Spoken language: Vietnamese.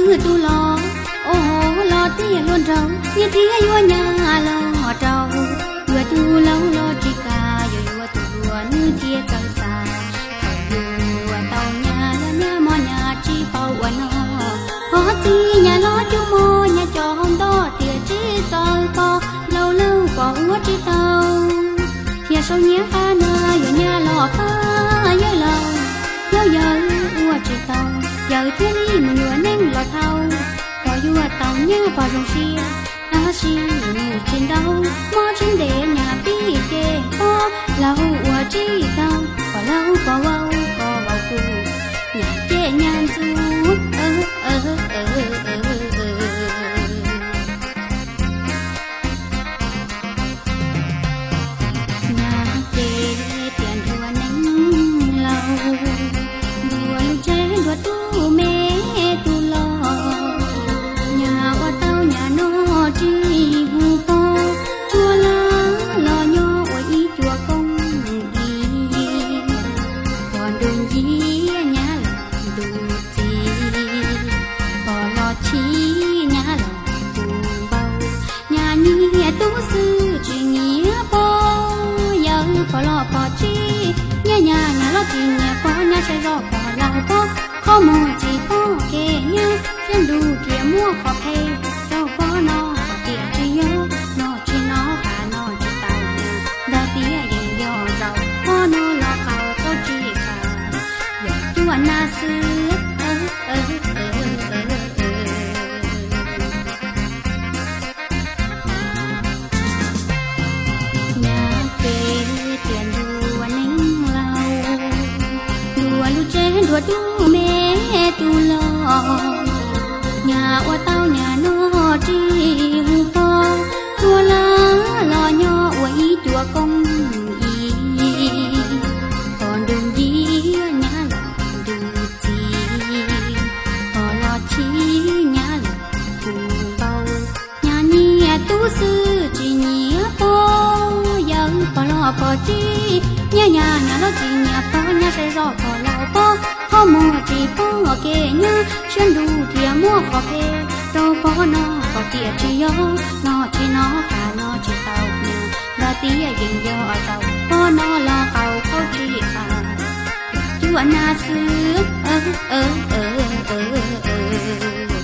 tu lo ô hồ lo tia luôn trâu như tia vua nhà lo trâu vừa tu lâu lo chỉ cả vừa tu vừa như tia tàu xa vừa tàu nhà lo nhà mò nhà chỉ bao quần họ chi nhà lo chú mò nhà cho hôm đó tia chỉ tàu to lâu lâu bỏ uất chỉ tàu tia sâu nhé pha nơi vừa nhà lo pha nhớ lâu giờ uất chỉ tàu giờ thiên lý mình vừa nên lo thâu có vua tàu nhớ vào rồng xia đó xi trên đâu mò trên để nhà bi kê có lâu uất chỉ tàu có lâu có vào cụ nhà kê nhàn du nhà kê tiền đua nắng lâu đua chế đua tu mẹ tu lo nhà qua tao nhà nó chi hu po chua lá lo nho ý chùa công đi còn đường gì nhà là đường gì còn lo chi nhà là đường bao nhà nhia tú sư chỉ nghĩa po giờ có lo po chi nhà lo chi nhà po nhà sẽ rõ po lao po khó mua chỉ po kê nhá trên đủ kia mua khó phê cho po nó kia chỉ nhớ nó chỉ nó và nó chỉ tàu đã tía yên do giàu po nó lo khao có chỉ khao giờ chua na sư nhà kê tiền đua nính lâu đua lu chế đua tu mẹ tu lo nhà qua tao nhà nó chi hu po chua lá lo nho ý chùa công y còn đường gì nhà là đường gì còn lo chi nhà là cùng bao nhà nhia tú sư chỉ nhia po giờ còn lo po chi nhà lo chi nhà po nhà sẽ rõ còn lao po khó mua chỉ po kê nhá trên đủ kia mua khó phê đâu po nó có tia chỉ yo nó chỉ nó và nó chỉ tàu nhà đã tia yên do tàu po nó lo tàu có chỉ khả chúa na sư